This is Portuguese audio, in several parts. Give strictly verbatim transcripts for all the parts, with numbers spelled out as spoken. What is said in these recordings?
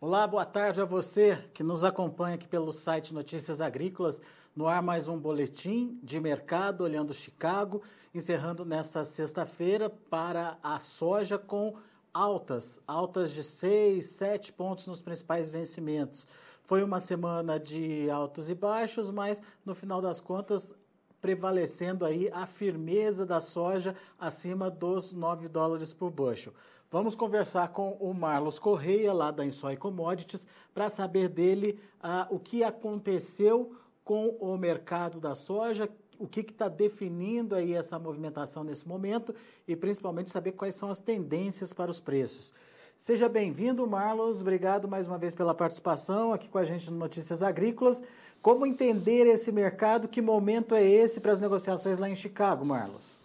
Olá, boa tarde a você que nos acompanha aqui pelo site Notícias Agrícolas. No ar mais um boletim de mercado olhando Chicago, encerrando nesta sexta-feira para a soja com altas, altas de seis, sete pontos nos principais vencimentos. Foi uma semana de altos e baixos, mas no final das contas prevalecendo aí a firmeza da soja acima dos nove dólares por bushel. Vamos conversar com o Marlos Correia, lá da Insoy Commodities, para saber dele ah, o que aconteceu com o mercado da soja, o que está definindo aí essa movimentação nesse momento e principalmente saber quais são as tendências para os preços. Seja bem-vindo, Marlos. Obrigado mais uma vez pela participação aqui com a gente no Notícias Agrícolas. Como entender esse mercado? Que momento é esse para as negociações lá em Chicago, Marlos?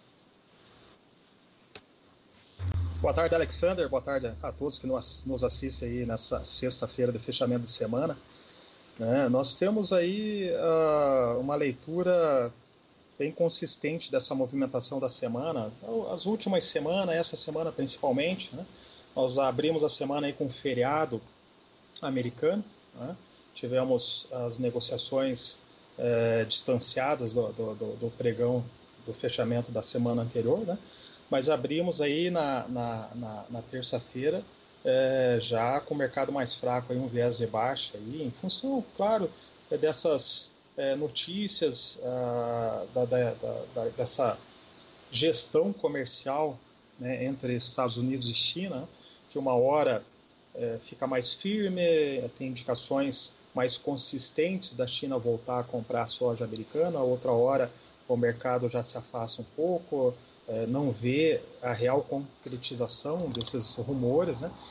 Boa tarde, Alexander. Boa tarde a todos que nos assistem aí nessa sexta-feira de fechamento de semana. É, nós temos aí uh, uma leitura bem consistente dessa movimentação da semana. As últimas semanas, essa semana principalmente, né? Nós abrimos a semana aí com um feriado americano, né? Tivemos as negociações é, distanciadas do, do, do pregão do fechamento da semana anterior, né? Mas abrimos aí na, na, na, na terça-feira é, já com o mercado mais fraco, aí um viés de baixa, aí, em função, claro, dessas é, notícias ah, da, da, da, dessa gestão comercial, né, entre Estados Unidos e China, que uma hora é, fica mais firme, tem indicações mais consistentes da China voltar a comprar soja americana, outra hora o mercado já se afasta um pouco, é, não vê a real concretização desses rumores, né?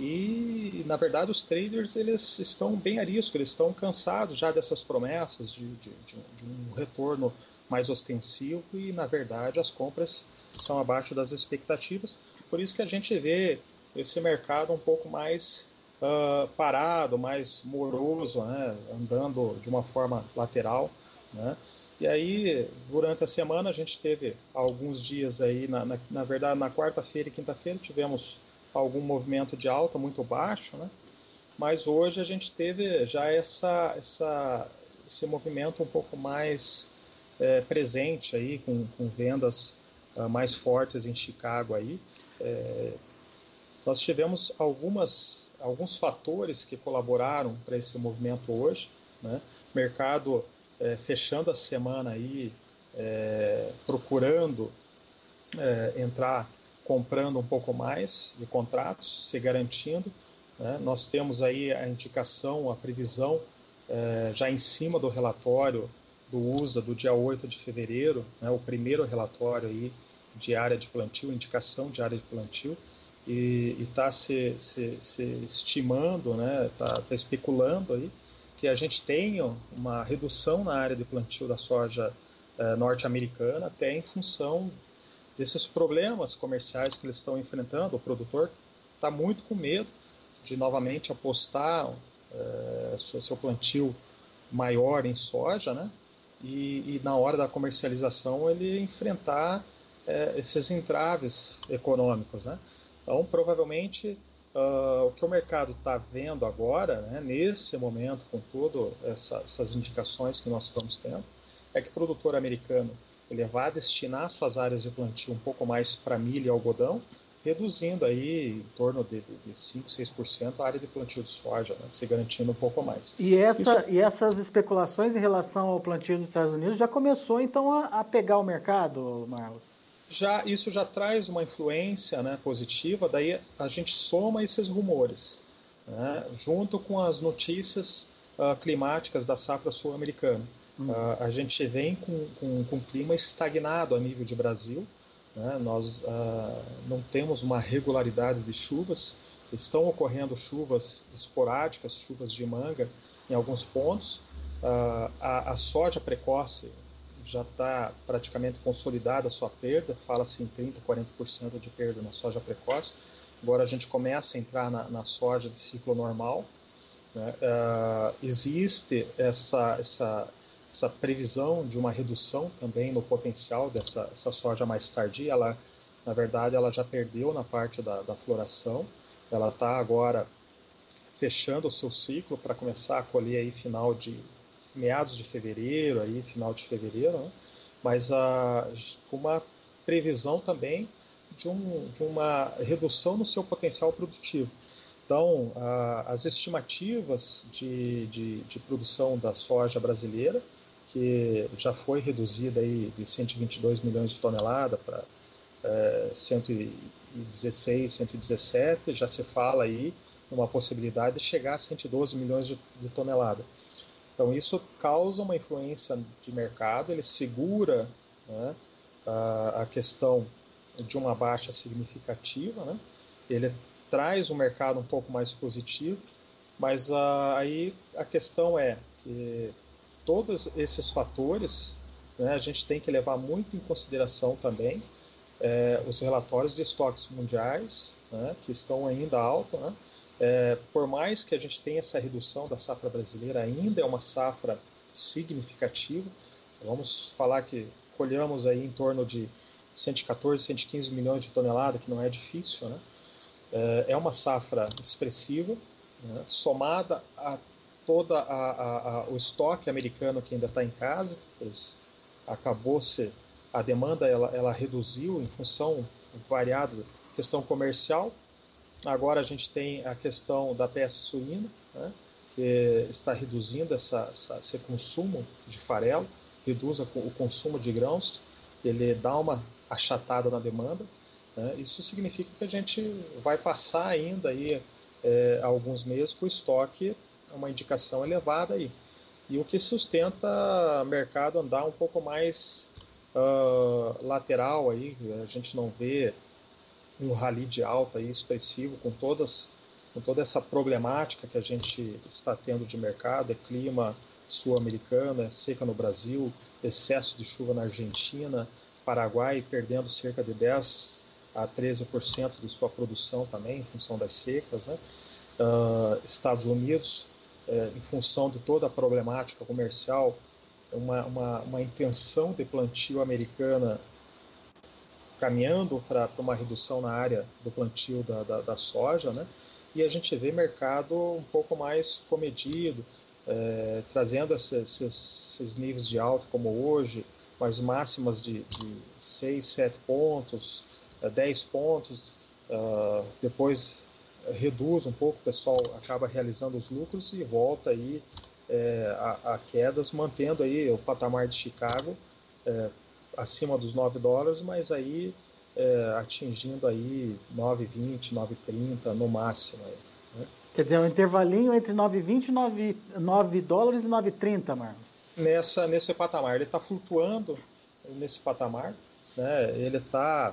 E, na verdade, os traders eles estão bem a risco, eles estão cansados já dessas promessas de, de, de, de um retorno mais ostensivo e, na verdade, as compras são abaixo das expectativas. Por isso que a gente vê esse mercado um pouco mais uh, parado, mais moroso, né? Andando de uma forma lateral, né? E aí, durante a semana, a gente teve alguns dias aí, na, na, na verdade, na quarta-feira e quinta-feira, tivemos algum movimento de alta muito baixo, né? Mas hoje a gente teve já essa, essa, esse movimento um pouco mais é, presente aí, com, com vendas uh, mais fortes em Chicago aí. É, nós tivemos algumas, alguns fatores que colaboraram para esse movimento hoje, né? Mercado é, fechando a semana aí, é, procurando é, entrar comprando um pouco mais de contratos, se garantindo, né? Nós temos aí a indicação, a previsão é, já em cima do relatório do U S D A do dia oito de fevereiro, né? O primeiro relatório aí de área de plantio, indicação de área de plantio, e está se, se, se estimando, né? Tá, tá especulando aí que a gente tenha uma redução na área de plantio da soja eh, norte-americana, até em função desses problemas comerciais que eles estão enfrentando. O produtor está muito com medo de novamente apostar eh, seu plantio maior em soja, né? E, e na hora da comercialização ele enfrentar eh, esses entraves econômicos, né? Então, provavelmente, uh, o que o mercado está vendo agora, né, nesse momento, com todas essa, essas indicações que nós estamos tendo, é que o produtor americano ele vai destinar suas áreas de plantio um pouco mais para milho e algodão, reduzindo aí em torno de, de cinco, seis por cento a área de plantio de soja, né, se garantindo um pouco mais. E, essa, Isso... e essas especulações em relação ao plantio dos Estados Unidos já começou, então, a, a pegar o mercado, Marlos? Já, isso já traz uma influência, né, positiva, daí a gente soma esses rumores, né, junto com as notícias uh, climáticas da safra sul-americana. Hum. Uh, a gente vem com, com, com um clima estagnado a nível de Brasil, né, nós uh, não temos uma regularidade de chuvas, estão ocorrendo chuvas esporádicas, chuvas de manga em alguns pontos, uh, a, a soja precoce já está praticamente consolidada a sua perda, fala-se em trinta, quarenta por cento de perda na soja precoce. Agora a gente começa a entrar na, na soja de ciclo normal, né? Uh, existe essa, essa, essa previsão de uma redução também no potencial dessa essa soja mais tardia. Ela, na verdade, ela já perdeu na parte da, da floração, ela está agora fechando o seu ciclo para começar a colher aí final de meados de fevereiro, aí final de fevereiro, né? Mas a, uma previsão também de, um, de uma redução no seu potencial produtivo. Então, a, as estimativas de, de, de produção da soja brasileira, que já foi reduzida aí de cento e vinte e dois milhões de toneladas para é, cento e dezesseis, cento e dezessete, já se fala aí numa possibilidade de chegar a cento e doze milhões de, de toneladas. Então, isso causa uma influência de mercado, ele segura, né, a, a questão de uma baixa significativa, né? Ele traz um mercado um pouco mais positivo, mas a, aí a questão é que todos esses fatores, né, a gente tem que levar muito em consideração também é, os relatórios de estoques mundiais, né, que estão ainda altos, né? É, por mais que a gente tenha essa redução da safra brasileira, ainda é uma safra significativa. Vamos falar que colhamos aí em torno de cento e quatorze, cento e quinze milhões de toneladas, que não é difícil, né? É, é uma safra expressiva, né? Somada a todo o estoque americano que ainda está em casa, acabou-se, a demanda ela, ela reduziu em função variada questão comercial. Agora a gente tem a questão da peste suína, né, que está reduzindo essa, essa, esse consumo de farelo, reduz o consumo de grãos, ele dá uma achatada na demanda. Né, isso significa que a gente vai passar ainda aí, é, alguns meses com o estoque, uma indicação elevada aí. E o que sustenta o mercado andar um pouco mais uh, lateral aí, a gente não vê um rally de alta aí expressivo com todas com toda essa problemática que a gente está tendo de mercado, é clima sul-americano, é seca no Brasil, excesso de chuva na Argentina, Paraguai perdendo cerca de dez a treze por cento de sua produção também em função das secas, né? Uh, Estados Unidos, é, em função de toda a problemática comercial, uma, uma, uma intenção de plantio americana caminhando para uma redução na área do plantio da, da, da soja, né? E a gente vê mercado um pouco mais comedido, é, trazendo esses, esses níveis de alta como hoje, mas máximas de, de seis, sete pontos, dez pontos, uh, depois reduz um pouco, o pessoal acaba realizando os lucros e volta aí é, a, a quedas, mantendo aí o patamar de Chicago é, acima dos nove dólares, mas aí é, atingindo aí nove e vinte, nove e trinta no máximo. Aí, né? Quer dizer, um intervalinho entre nove e vinte e nove dólares e nove e trinta, Marcos. Nessa, nesse patamar, ele está flutuando nesse patamar, né? Ele está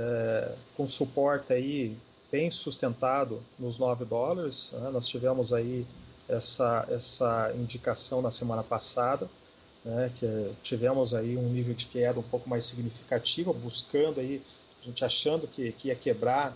é, com suporte aí bem sustentado nos nove dólares, né? Nós tivemos aí essa, essa indicação na semana passada, né, que tivemos aí um nível de queda um pouco mais significativo, buscando aí, a gente achando que, que ia quebrar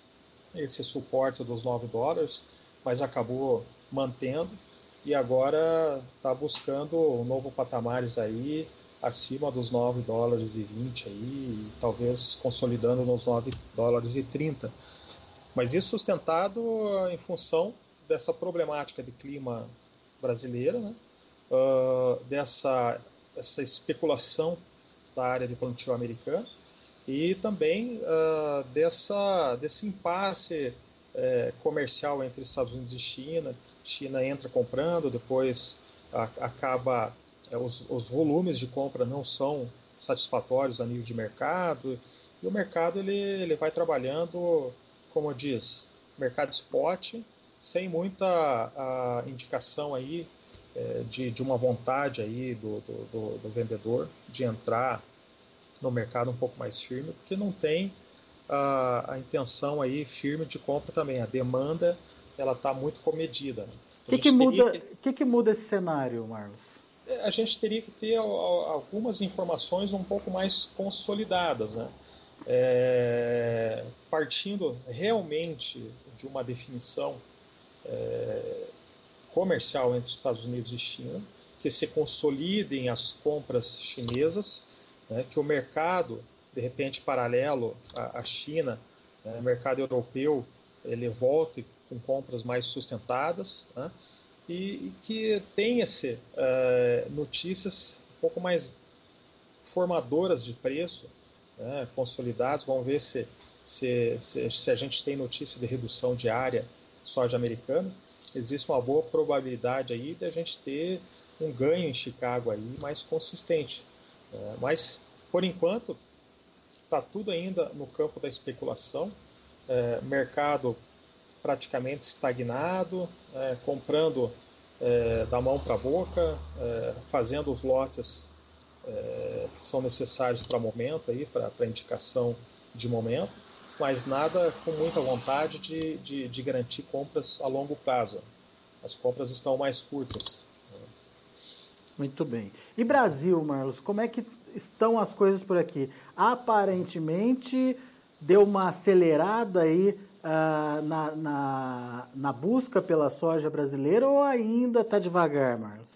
esse suporte dos nove dólares, mas acabou mantendo e agora está buscando um novo patamares aí acima dos nove dólares e vinte aí, e talvez consolidando nos nove dólares e trinta. Mas isso sustentado em função dessa problemática de clima brasileira, né? Uh, dessa essa especulação da área de plantio americano e também uh, dessa, desse impasse uh, comercial entre Estados Unidos e China. China entra comprando, depois uh, acaba uh, os, os volumes de compra não são satisfatórios a nível de mercado e o mercado ele, ele vai trabalhando, como diz, mercado spot, sem muita uh, indicação aí De, de uma vontade aí do, do, do vendedor de entrar no mercado um pouco mais firme, porque não tem a, a intenção aí firme de compra também. A demanda ela está muito comedida. Né? O que, que, muda, que... que, que muda esse cenário, Marlos? A gente teria que ter algumas informações um pouco mais consolidadas, né? É, partindo realmente de uma definição é, comercial entre Estados Unidos e China, que se consolidem as compras chinesas, né, que o mercado, de repente, paralelo à, à China, né, mercado europeu, ele volte com compras mais sustentadas, né? e, e que tenha-se uh, notícias um pouco mais formadoras de preço, né, consolidados. Vamos ver se, se, se, se a gente tem notícia de redução diária soja americana. Existe uma boa probabilidade aí de a gente ter um ganho em Chicago aí mais consistente. É, mas, por enquanto, está tudo ainda no campo da especulação. É, mercado praticamente estagnado, é, comprando é, da mão para a boca, é, fazendo os lotes é, que são necessários para momento, aí, para a indicação de momento, mas nada com muita vontade de, de, de garantir compras a longo prazo. As compras estão mais curtas. Muito bem. E Brasil, Marlos, como é que estão as coisas por aqui? Aparentemente deu uma acelerada aí uh, na, na, na busca pela soja brasileira ou ainda está devagar, Marlos?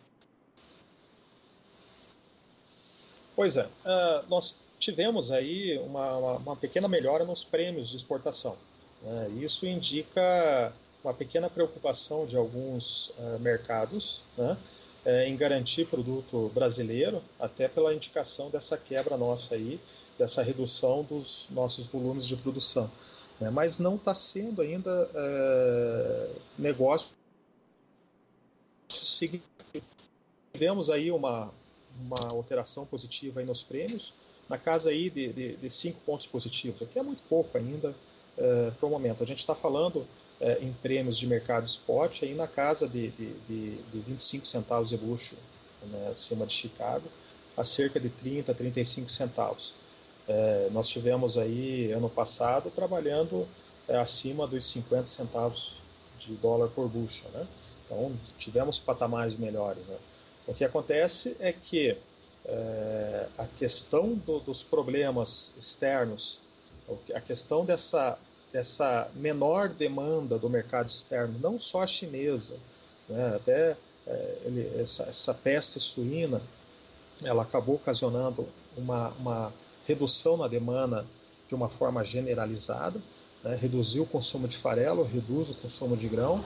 Pois é, uh, nós tivemos aí uma, uma, uma pequena melhora nos prêmios de exportação. Né? Isso indica uma pequena preocupação de alguns uh, mercados, né? é, em garantir produto brasileiro, até pela indicação dessa quebra nossa aí, dessa redução dos nossos volumes de produção. Né? Mas não está sendo ainda é, negócio significativo. Tivemos aí uma, uma alteração positiva aí nos prêmios, na casa aí de, de, de cinco pontos positivos, o que é muito pouco ainda é, para o momento. A gente está falando é, em prêmios de mercado spot aí na casa de, de, de, de vinte e cinco centavos de bushel, né, acima de Chicago, a cerca de trinta, trinta e cinco centavos. É, nós tivemos aí ano passado trabalhando é, acima dos cinquenta centavos de dólar por bushel, né? Então tivemos patamares melhores, né? O que acontece é que é, a questão do, dos problemas externos, a questão dessa, dessa menor demanda do mercado externo, não só a chinesa, né, até é, ele, essa, essa peste suína, ela acabou ocasionando uma, uma redução na demanda de uma forma generalizada, né, reduziu o consumo de farelo, reduz o consumo de grão,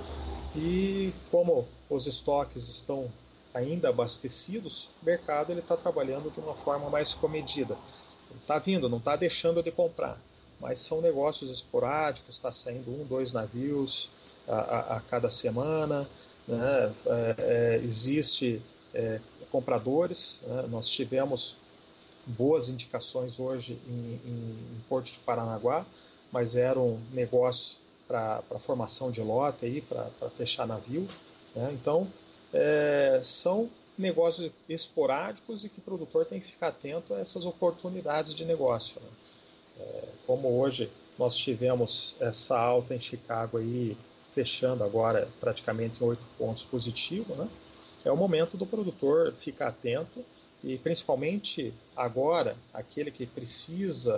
e como os estoques estão ainda abastecidos, o mercado está trabalhando de uma forma mais comedida. Está vindo, não está deixando de comprar, mas são negócios esporádicos, está saindo um, dois navios a, a, a cada semana, né? é, é, existe é, compradores, né? Nós tivemos boas indicações hoje em, em, em Porto de Paranaguá, mas era um negócio para formação de lote, para fechar navio, né? Então, é, são negócios esporádicos e que o produtor tem que ficar atento a essas oportunidades de negócio, né? É, como hoje nós tivemos essa alta em Chicago aí, fechando agora praticamente em oito pontos positivos, né? É o momento do produtor ficar atento e principalmente agora, aquele que precisa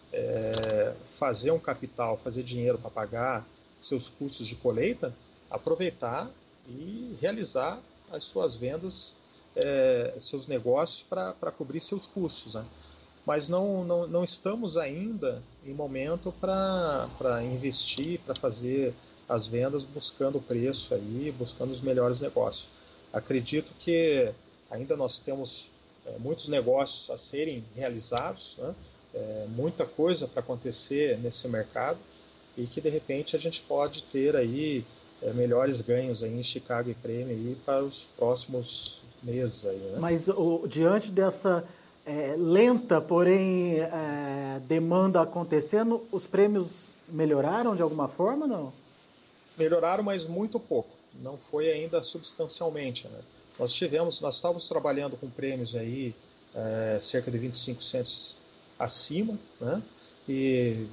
é, fazer um capital, fazer dinheiro para pagar seus custos de colheita, aproveitar e realizar as suas vendas, é, seus negócios para cobrir seus custos, né? Mas não, não, não estamos ainda em momento para investir, para fazer as vendas buscando o preço aí, buscando os melhores negócios. Acredito que ainda nós temos é, muitos negócios a serem realizados, né? É, muita coisa para acontecer nesse mercado e que de repente a gente pode ter aí é, melhores ganhos aí em Chicago e Prêmio aí para os próximos meses aí, né? Mas o, diante dessa é, lenta, porém é, demanda acontecendo, os prêmios melhoraram de alguma forma, não? Melhoraram, mas muito pouco. Não foi ainda substancialmente, né? Nós tivemos, nós estávamos trabalhando com prêmios aí é, cerca de vinte e cinco centos acima, né? E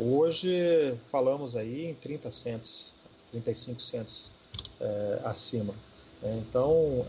hoje falamos aí em trinta centos, trinta e cinco centos é, acima. Então,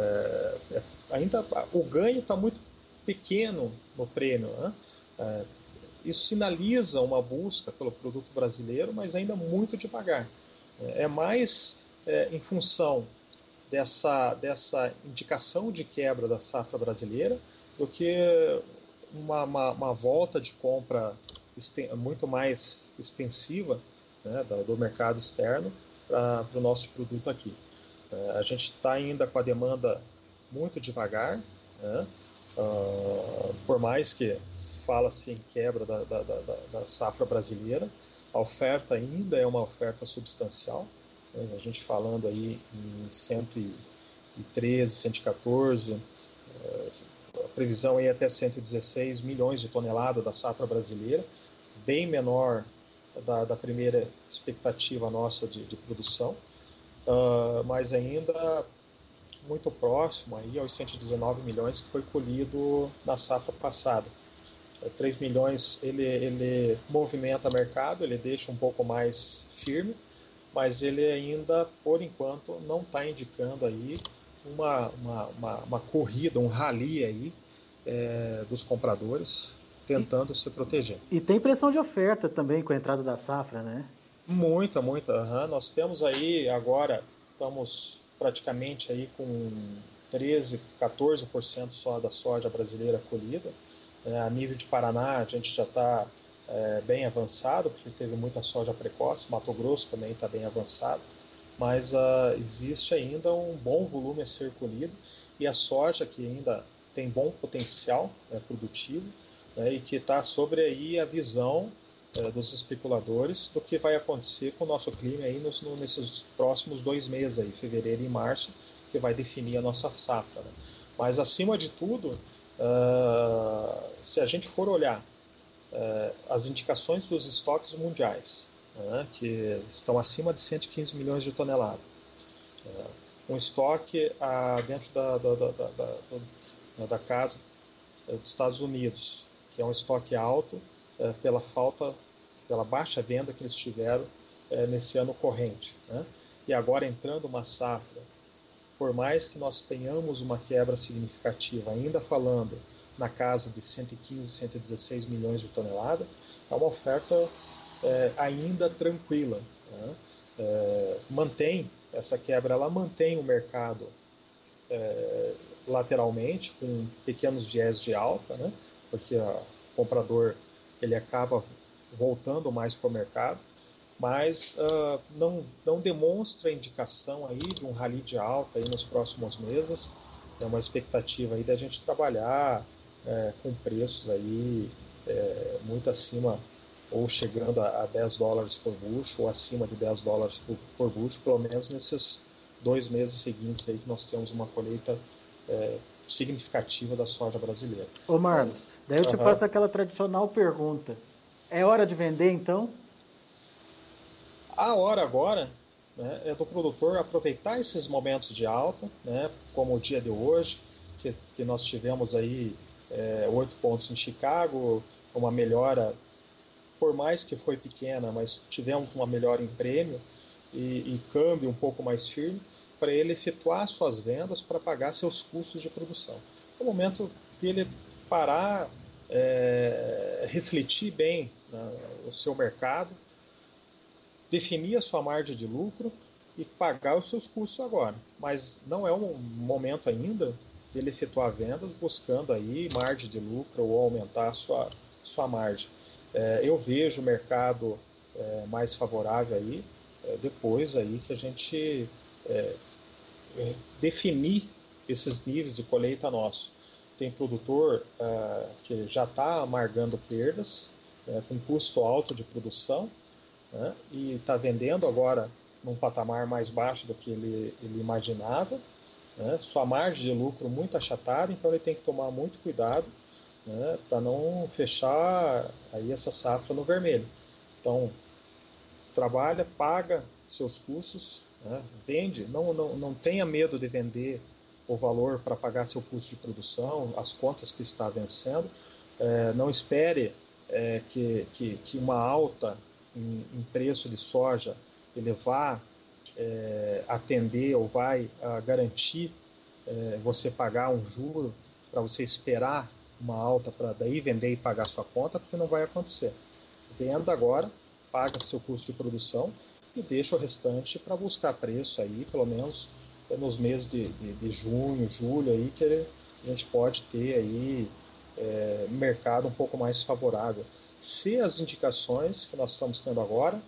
é, ainda o ganho está muito pequeno no prêmio, né? É, isso sinaliza uma busca pelo produto brasileiro, mas ainda muito devagar. É mais é, em função dessa, dessa indicação de quebra da safra brasileira do que uma, uma, uma volta de compra muito mais extensiva né, do, do mercado externo para o nosso produto aqui. É, a gente está ainda com a demanda muito devagar, né? Uh, por mais que se fala-se em quebra da, da, da, da safra brasileira, a oferta ainda é uma oferta substancial, né? A gente falando aí em cento e treze, cento e quatorze, a previsão aí é até cento e dezesseis milhões de toneladas da safra brasileira, bem menor da, da primeira expectativa nossa de, de produção, uh, mas ainda muito próximo aí aos cento e dezenove milhões que foi colhido na safra passada. três milhões ele, ele movimenta o mercado, ele deixa um pouco mais firme, mas ele ainda, por enquanto, não está indicando aí uma, uma, uma, uma corrida, um rally aí é, dos compradores tentando e, se proteger. E tem pressão de oferta também com a entrada da safra, né? Muita, muita. Uhum. Nós temos aí agora, estamos praticamente aí com treze, quatorze por cento só da soja brasileira colhida. É, a nível de Paraná, a gente já está é, bem avançado, porque teve muita soja precoce. Mato Grosso também está bem avançado. Mas uh, existe ainda um bom volume a ser colhido. E a soja, que ainda tem bom potencial é, produtivo, né, e que está sobre aí a visão é, dos especuladores do que vai acontecer com o nosso clima aí nos, no, nesses próximos dois meses, aí, fevereiro e março, que vai definir a nossa safra. Né? Mas, acima de tudo, uh, se a gente for olhar uh, as indicações dos estoques mundiais, né, que estão acima de cento e quinze milhões de toneladas, uh, um estoque uh, dentro da, da, da, da, da, da casa uh, dos Estados Unidos, que é um estoque alto uh, pela falta, pela baixa venda que eles tiveram uh, nesse ano corrente. Né? E agora entrando uma safra, por mais que nós tenhamos uma quebra significativa, ainda falando na casa de cento e quinze, cento e dezesseis milhões de toneladas, é uma oferta é, ainda tranquila. Né? É, mantém, essa quebra ela mantém o mercado é, lateralmente, com pequenos viés de alta, né? Porque o comprador ele acaba voltando mais para o mercado, mas uh, não, não demonstra indicação aí de um rally de alta aí nos próximos meses. É uma expectativa aí da gente trabalhar é, com preços aí é, muito acima ou chegando a, a dez dólares por bucho ou acima de dez dólares por, por bucho, pelo menos nesses dois meses seguintes aí que nós temos uma colheita é, significativa da soja brasileira. Ô Marlos, Então, daí eu te uh-huh. faço aquela tradicional pergunta. É hora de vender então? A hora agora, né, é do produtor aproveitar esses momentos de alta, né, como o dia de hoje, que, que nós tivemos aí é, oito pontos em Chicago, uma melhora, por mais que foi pequena, mas tivemos uma melhora em prêmio e, e câmbio um pouco mais firme, para ele efetuar suas vendas para pagar seus custos de produção. É o momento de ele parar, é, refletir bem, né, o seu mercado, definir a sua margem de lucro e pagar os seus custos agora. Mas não é um momento ainda dele efetuar vendas buscando aí margem de lucro ou aumentar a sua, sua margem. É, eu vejo o mercado é, mais favorável aí é, depois aí que a gente é, é, definir esses níveis de colheita nosso. Tem produtor é, que já está amargando perdas é, com custo alto de produção, né? E está vendendo agora num patamar mais baixo do que ele, ele imaginava, né? Sua margem de lucro muito achatada, então ele tem que tomar muito cuidado, né, para não fechar aí essa safra no vermelho. Então, trabalha, paga seus custos, né, vende, não, não, não tenha medo de vender o valor para pagar seu custo de produção, as contas que está vencendo, é, não espere é, que, que, que uma alta em, em preço de soja ele vá é, atender ou vai a, garantir é, você pagar um juro para você esperar uma alta para daí vender e pagar sua conta, porque não vai acontecer. Venda agora, paga seu custo de produção e deixa o restante para buscar preço aí, pelo menos nos meses de, de, de junho, julho aí, que a gente pode ter aí é, mercado um pouco mais favorável. Se as indicações que nós estamos tendo agora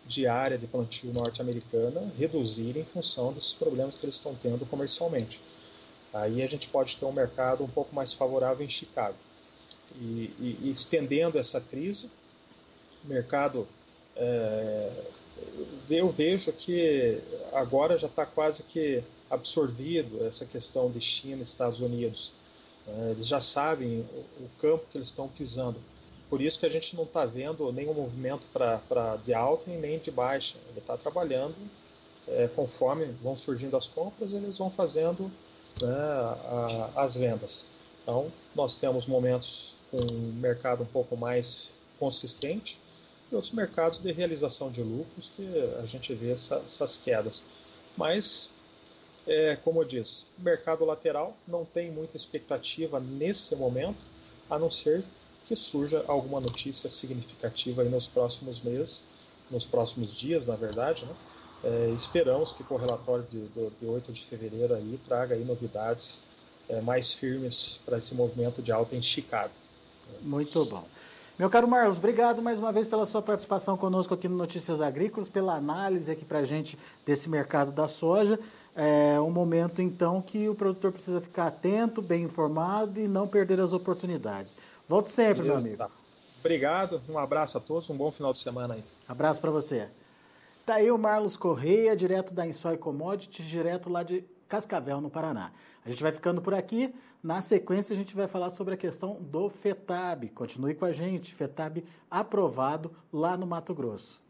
de área de plantio norte-americana reduzir em função desses problemas que eles estão tendo comercialmente. Aí a gente pode ter um mercado um pouco mais favorável em Chicago. E, e, e estendendo essa crise, o mercado, é, eu vejo que agora já está quase que absorvido essa questão de China e Estados Unidos. É, eles já sabem o, o campo que eles estão pisando. Por isso que a gente não está vendo nenhum movimento pra, pra, de alta e nem de baixa. Ele está trabalhando é, conforme vão surgindo as compras, eles vão fazendo, né, a, as vendas. Então, nós temos momentos com um mercado um pouco mais consistente e outros mercados de realização de lucros que a gente vê essa, essas quedas. Mas, é, como eu disse, o mercado lateral não tem muita expectativa nesse momento, a não ser que surja alguma notícia significativa aí nos próximos meses, nos próximos dias, na verdade, né? É, esperamos que o relatório de, de, de oito de fevereiro aí traga aí novidades é, mais firmes para esse movimento de alta em Chicago. Muito bom. Meu caro Marlos, obrigado mais uma vez pela sua participação conosco aqui no Notícias Agrícolas, pela análise aqui para a gente desse mercado da soja. É um momento, então, que o produtor precisa ficar atento, bem informado e não perder as oportunidades. Volte sempre, Isso. meu amigo. Obrigado, um abraço a todos, um bom final de semana aí. Abraço para você. Tá aí o Marlos Correia, direto da Ensoi Commodities, direto lá de Cascavel, no Paraná. A gente vai ficando por aqui. Na sequência, a gente vai falar sobre a questão do FETAB. Continue com a gente, FETAB aprovado lá no Mato Grosso.